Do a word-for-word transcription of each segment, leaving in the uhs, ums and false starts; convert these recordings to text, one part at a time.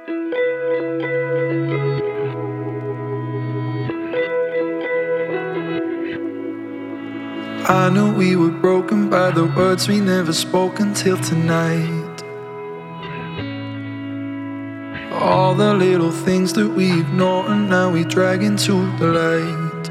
I knew we were broken by the words we never spoke until tonight. All the little things that we ignore and now we drag into the light.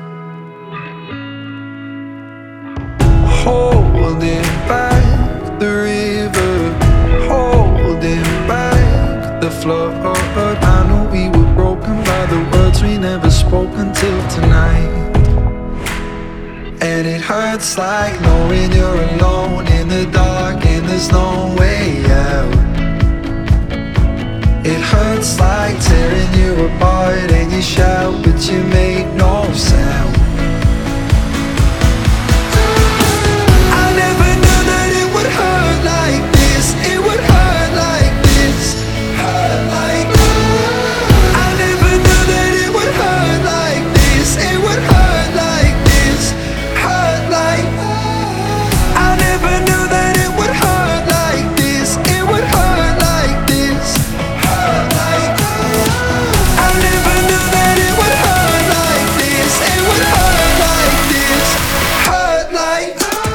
Holding back the river, holding back the flood. I knew we were broken by the words we never spoke until tonight. And it hurts like knowing you're alone in the dark and there's no way out. It hurts like tearing you apart and you shout but you make no sound. I never knew that it would hurt like this. It would hurt like this. Hurt like I never knew that it would hurt like this. It would hurt like this. Hurt like I never knew that it would hurt like this. It would hurt like this. Hurt like I never knew that it would hurt like this. It would hurt like this. Hurt like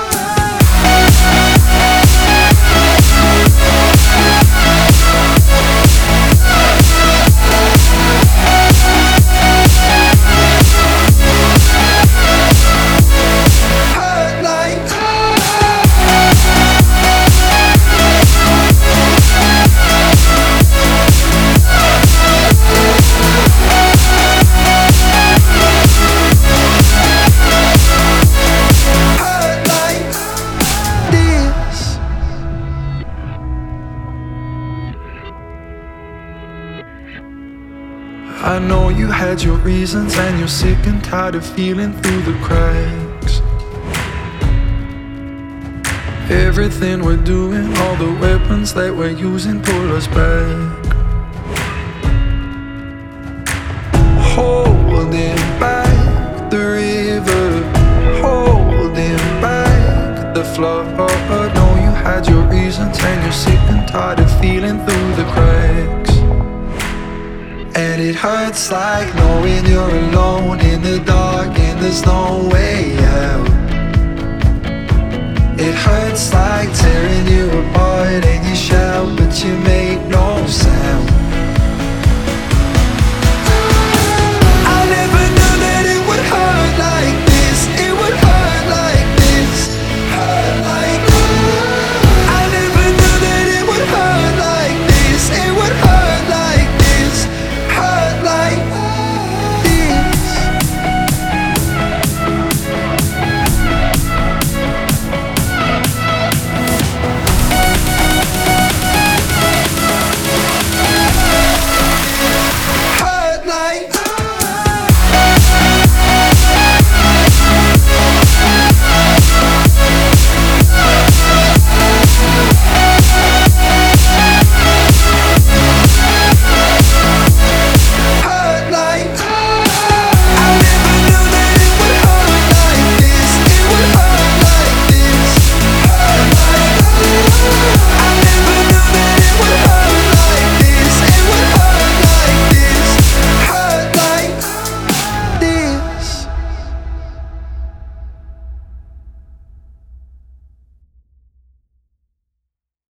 I know you had your reasons and you're sick and tired of feeling through the cracks. Everything we're doing, all the weapons that we're using pull us back. Holding back the river, holding back the flood. Know you had your reasons and you're sick and tired of feeling through the cracks. And it hurts like knowing you're alone in the dark and there's no way out. It hurts like tearing you apart and you shout but you